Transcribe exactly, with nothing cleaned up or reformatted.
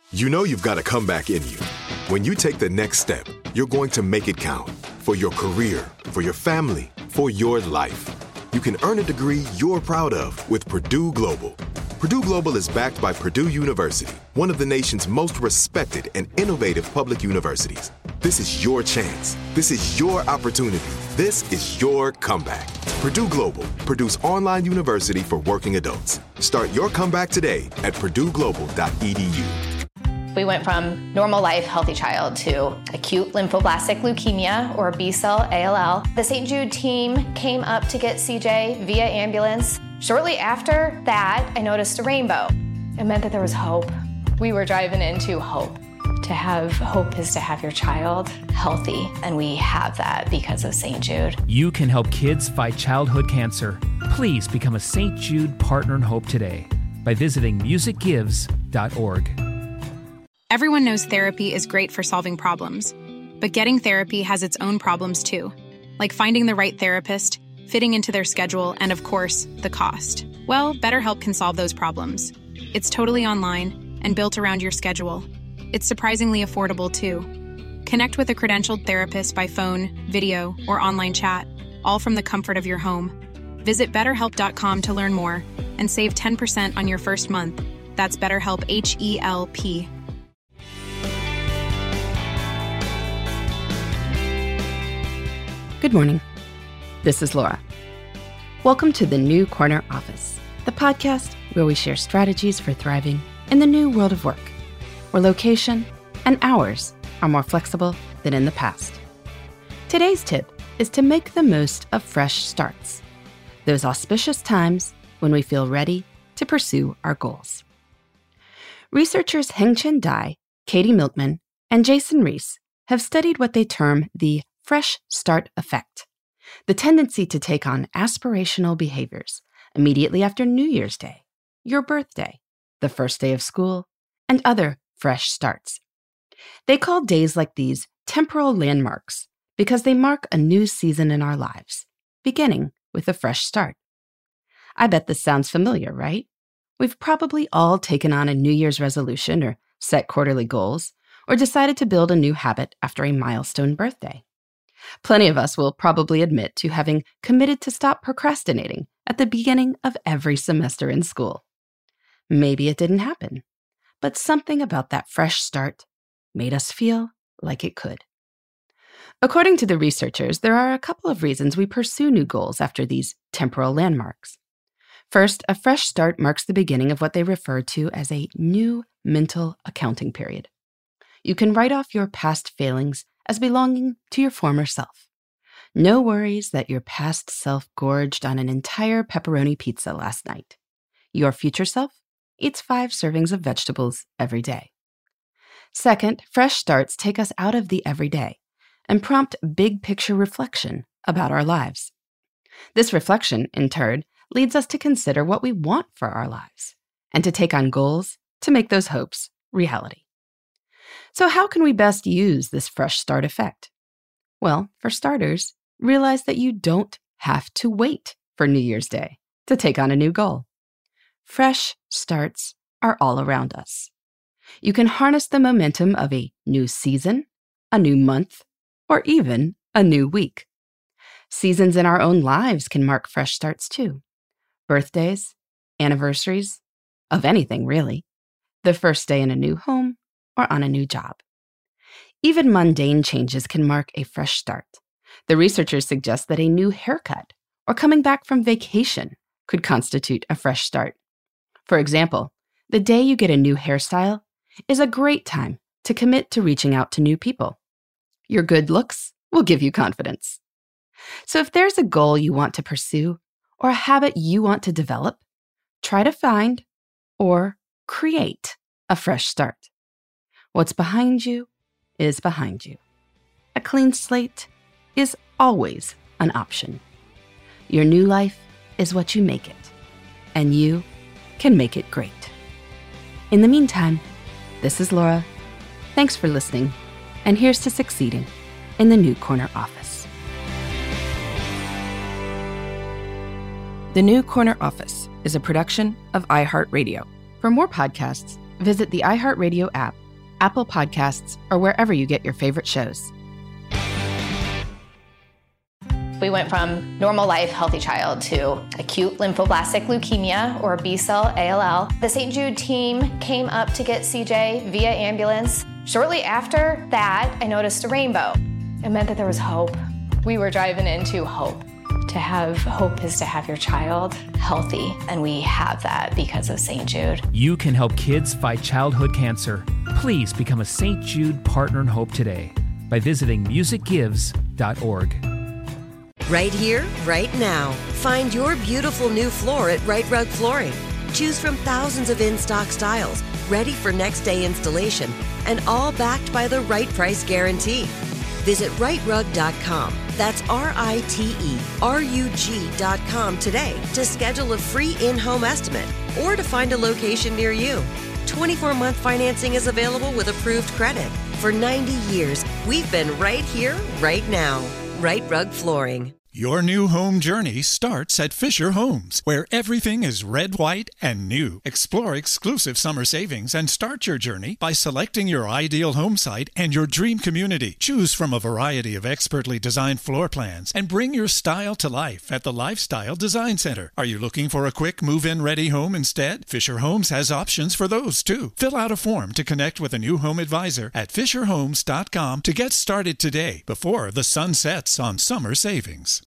You know you've got a comeback in you. When you take the next step, you're going to make it count. For your career, for your family, for your life. You can earn a degree you're proud of with Purdue Global. Purdue Global is backed by Purdue University, one of the nation's most respected and innovative public universities. This is your chance. This is your opportunity. This is your comeback. Purdue Global, Purdue's online university for working adults. Start your comeback today at purdue global dot e d u. We went from normal life, healthy child to acute lymphoblastic leukemia, or B-cell A L L. The Saint Jude team came up to get C J via ambulance. Shortly after that, I noticed a rainbow. It meant that there was hope. We were driving into hope. To have hope is to have your child healthy, and we have that because of Saint Jude. You can help kids fight childhood cancer. Please become a Saint Jude Partner in Hope today by visiting music gives dot org. Everyone knows therapy is great for solving problems, but getting therapy has its own problems too, like finding the right therapist, fitting into their schedule, and of course, the cost. Well, BetterHelp can solve those problems. It's totally online and built around your schedule. It's surprisingly affordable too. Connect with a credentialed therapist by phone, video, or online chat, all from the comfort of your home. Visit better help dot com to learn more and save ten percent on your first month. That's BetterHelp, H E L P. Good morning. This is Laura. Welcome to the New Corner Office, the podcast where we share strategies for thriving in the new world of work, where location and hours are more flexible than in the past. Today's tip is to make the most of fresh starts, those auspicious times when we feel ready to pursue our goals. Researchers Heng-Chen Dai, Katie Milkman, and Jason Reese have studied what they term the fresh start effect, the tendency to take on aspirational behaviors immediately after New Year's Day, your birthday, the first day of school, and other fresh starts. They call days like these temporal landmarks because they mark a new season in our lives, beginning with a fresh start. I bet this sounds familiar, right? We've probably all taken on a New Year's resolution or set quarterly goals or decided to build a new habit after a milestone birthday. Plenty of us will probably admit to having committed to stop procrastinating at the beginning of every semester in school. Maybe it didn't happen, but something about that fresh start made us feel like it could. According to the researchers, there are a couple of reasons we pursue new goals after these temporal landmarks. First, a fresh start marks the beginning of what they refer to as a new mental accounting period. You can write off your past failings as belonging to your former self. No worries that your past self gorged on an entire pepperoni pizza last night. Your future self eats five servings of vegetables every day. Second, fresh starts take us out of the everyday and prompt big picture reflection about our lives. This reflection, in turn, leads us to consider what we want for our lives and to take on goals to make those hopes reality. So how can we best use this fresh start effect? Well, for starters, realize that you don't have to wait for New Year's Day to take on a new goal. Fresh starts are all around us. You can harness the momentum of a new season, a new month, or even a new week. Seasons in our own lives can mark fresh starts too. Birthdays, anniversaries, of anything really, the first day in a new home, or on a new job. Even mundane changes can mark a fresh start. The researchers suggest that a new haircut or coming back from vacation could constitute a fresh start. For example, the day you get a new hairstyle is a great time to commit to reaching out to new people. Your good looks will give you confidence. So if there's a goal you want to pursue or a habit you want to develop, try to find or create a fresh start. What's behind you is behind you. A clean slate is always an option. Your new life is what you make it, and you can make it great. In the meantime, this is Laura. Thanks for listening, and here's to succeeding in the New Corner Office. The New Corner Office is a production of iHeartRadio. For more podcasts, visit the iHeartRadio app, Apple Podcasts, or wherever you get your favorite shows. We went from normal life, healthy child to acute lymphoblastic leukemia, or B-cell A L L. The Saint Jude team came up to get C J via ambulance. Shortly after that, I noticed a rainbow. It meant that there was hope. We were driving into hope. To have hope is to have your child healthy, and we have that because of Saint Jude. You can help kids fight childhood cancer. Please become a Saint Jude Partner in Hope today by visiting music gives dot org. Right here, right now. Find your beautiful new floor at Rite Rug Flooring. Choose from thousands of in-stock styles, ready for next day installation, and all backed by the right price guarantee. Visit rite rug dot com. That's R I T E R U G dot com today to schedule a free in-home estimate or to find a location near you. twenty-four month financing is available with approved credit. For ninety years, we've been right here, right now. Rite Rug Flooring. Your new home journey starts at Fisher Homes, where everything is red, white, and new. Explore exclusive summer savings and start your journey by selecting your ideal home site and your dream community. Choose from a variety of expertly designed floor plans and bring your style to life at the Lifestyle Design Center. Are you looking for a quick move-in ready home instead? Fisher Homes has options for those too. Fill out a form to connect with a new home advisor at fisher homes dot com to get started today before the sun sets on summer savings.